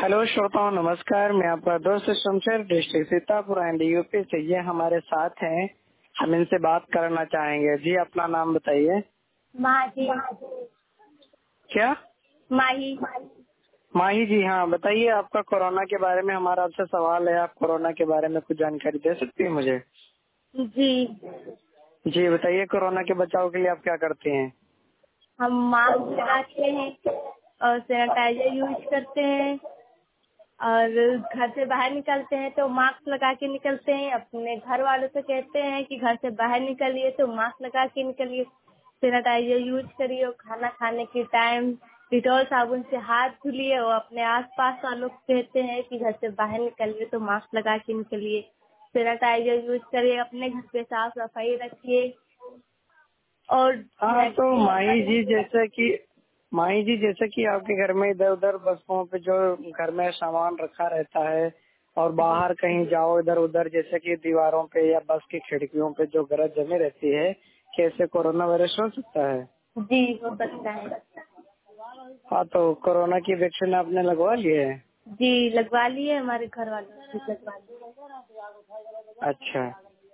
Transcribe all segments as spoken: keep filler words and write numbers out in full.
Hello श्रोताओं, नमस्कार। मैं आपका दोस्त Shamsher, district Sitapur and UP से। ये हमारे साथ हैं, हम इनसे बात करना चाहेंगे। जी, अपना नाम बताइए। माही। क्या? माही। माही जी, हाँ बताइए। आपका कोरोना के बारे में हमारा आपसे सवाल है। आप कोरोना के बारे में कुछ जानकारी दे सकती है मुझे? जी, जी बताइए, कोरोना के बचाव के लिए आप क्या करते हैं? हम मास्क लगाते हैं और सैनिटाइजर यूज करते हैं और घर से बाहर निकलते हैं तो मास्क लगा के निकलते हैं। अपने घर वालों से कहते हैं कि घर से बाहर निकलिए तो मास्क लगा के निकलिए, सैनिटाइजर यूज करिए और खाना खाने के टाइम डिटॉल साबुन से हाथ धुलिए। और अपने आसपास वालों को कहते हैं कि घर से बाहर निकलिए तो मास्क लगा के निकलिए, सैनिटाइजर यूज करिए, अपने घर पे साफ सफाई रखिए। और हाँ तो माही जी, जैसे कि माही जी जैसे कि आपके घर में इधर उधर बसों पे जो घर में सामान रखा रहता है और बाहर कहीं जाओ इधर उधर, जैसे कि दीवारों पे या बस की खिड़कियों पे जो गरज जमी रहती है, कैसे कोरोना वायरस हो सकता है? जी हो सकता है। हाँ, तो कोरोना की वैक्सीन आपने लगवा ली है? जी लगवा लिए, हमारे घर वालों ने भी लगवा ली। अच्छा,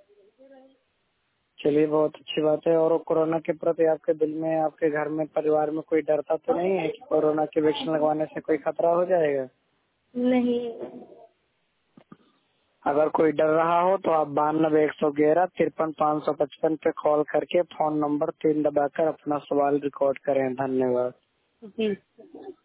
चलिए बहुत अच्छी बात है। और कोरोना के प्रति आपके दिल में, आपके घर में, परिवार में कोई डरता तो नहीं है कि कोरोना की वैक्सीन लगवाने से कोई खतरा हो जाएगा? नहीं। अगर कोई डर रहा हो तो आप बानवे एक सौ ग्यारह तिरपन पाँच सौ पचपन पे कॉल करके फोन नंबर तीन दबाकर अपना सवाल रिकॉर्ड करें। धन्यवाद। जी।